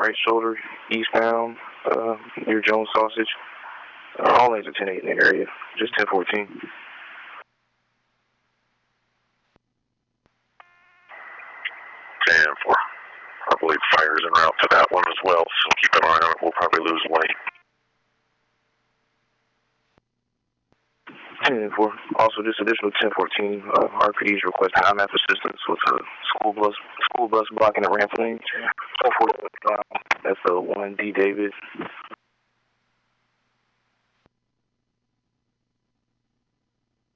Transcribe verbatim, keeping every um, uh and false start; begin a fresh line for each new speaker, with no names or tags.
right shoulder, eastbound, uh, near Jones Sausage. Uh, all lanes are ten eight in the area, just ten fourteen.
ten four. I believe fire's en route to that one as well, so keep an eye on it. We'll probably lose lane.
ten four. Also, just additional ten fourteen, uh, R P Ds request high map assistance with a school bus school bus blocking the ramp lane. ten forty, that's the one D David.